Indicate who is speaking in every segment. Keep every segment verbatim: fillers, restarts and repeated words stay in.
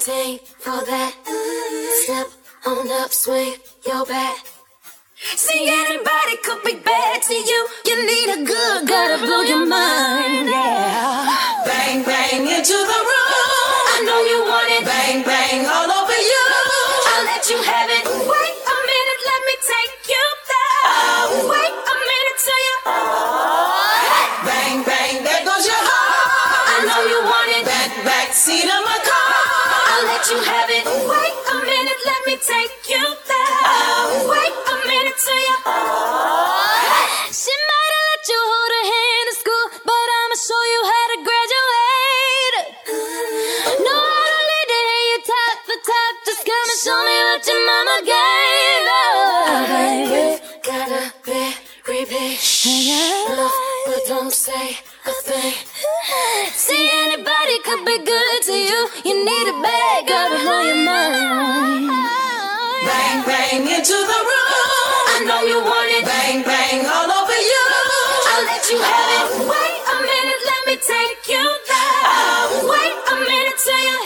Speaker 1: Sing for that. Step on up, swing your back. See, anybody could be bad to you. You need a good, gotta blow your mind, yeah.
Speaker 2: Bang, bang into the room.
Speaker 1: I know you want it.
Speaker 2: Bang, bang all over you.
Speaker 1: I'll let you have it. Wait a minute, let me take you there. Oh. Wait a minute till you.
Speaker 2: Bang, bang, there goes your heart.
Speaker 1: I know you want it.
Speaker 2: Back, back seat of my car.
Speaker 1: I'll let you have it. Wait a minute, let me take you there. Oh. Wait a minute till you. She might have let you hold her hand in school, but I'ma show you how to graduate. Know how to lead it, hear you top for top. Just come and show me what your mama gave. Oh, baby, gotta be repeat. Love, but don't say a thing. See, anybody could be good to you. You need a bag, gotta blow your mind.
Speaker 2: Bang, bang into the room.
Speaker 1: I know you want it.
Speaker 2: Bang, bang all over you.
Speaker 1: I'll let you have it. Wait a minute, let me take you there. Oh. Wait a minute till you.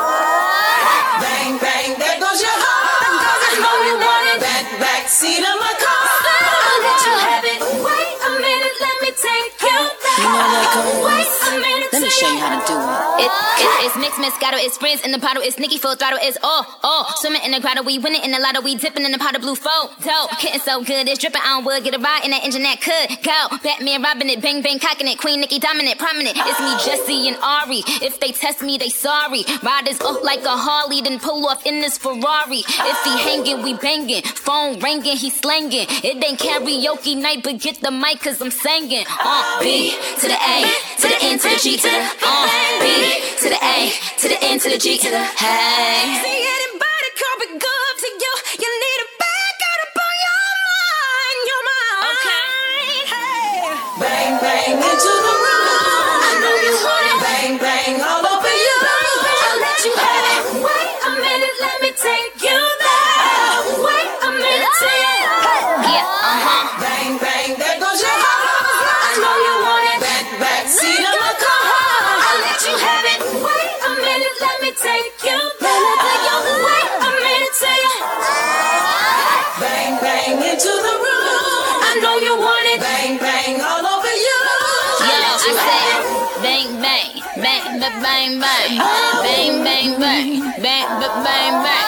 Speaker 2: Bang, bang, there goes your heart.
Speaker 1: I know you want it.
Speaker 2: Back, back seat of my car.
Speaker 1: I'll let you have it. Wait a minute, let me take you there.
Speaker 3: You know what, girl?
Speaker 1: Wait a minute
Speaker 3: Let me show you how to do it.
Speaker 4: It, it, it's mixed, Moscato, it's sprints in the bottle, it's Nicki full throttle, it's all, all. Swimming in the grotto, we winning in the lotto, we dipping in the pot of blue photo. Hitting so good, it's dripping on wood, get a ride in that engine that could go. Batman robbing it, bang bang cocking it, Queen Nicki dominant, prominent. It's me, Jesse and Ari. If they test me, they sorry. Riders up like a Harley, then pull off in this Ferrari. If he hanging, we banging. Phone ringing, he slanging. It ain't karaoke night, but get the mic, cause I'm singing. Uh, B to the A, to the N, to the G, to the uh, B to the A, to the N, to the G, to the hey.
Speaker 1: See, anybody could be good to you. You need a bag, gotta blow your mind, your mind.
Speaker 4: Okay.
Speaker 1: Hey.
Speaker 2: Bang, bang into the room.
Speaker 1: I know you want it.
Speaker 2: Bang, bang all over you.
Speaker 1: I'll let you have it. Wait a minute, let me take you there. Wait a minute till you.
Speaker 4: Yeah, uh-huh.
Speaker 2: Bang, bang, there goes your heart.
Speaker 1: I know you want it.
Speaker 2: Back, back seat of my car.
Speaker 1: I'll let you have it. Wait a minute, let me take you there. Wait a minute till you.
Speaker 2: Bang, bang into the room.
Speaker 1: I know you want it.
Speaker 2: Bang, bang all over you.
Speaker 4: Yo, I said, bang, bang, bang, bang, bang, bang, bang, bang, bang, bang, bang, bang, bang.